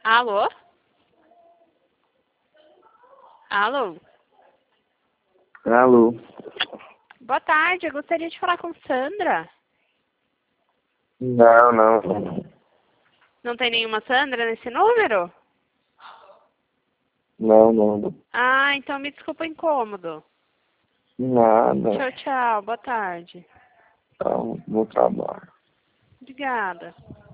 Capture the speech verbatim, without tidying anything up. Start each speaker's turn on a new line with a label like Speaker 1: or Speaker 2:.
Speaker 1: Alô? Alô?
Speaker 2: Alô?
Speaker 1: Boa tarde, eu gostaria de falar com Sandra.
Speaker 2: Não, não.
Speaker 1: Não tem nenhuma Sandra nesse número?
Speaker 2: Não, não.
Speaker 1: Ah, então me desculpa o incômodo.
Speaker 2: Nada.
Speaker 1: Tchau, tchau. Boa tarde.
Speaker 2: Tá no trabalho.
Speaker 1: Obrigada.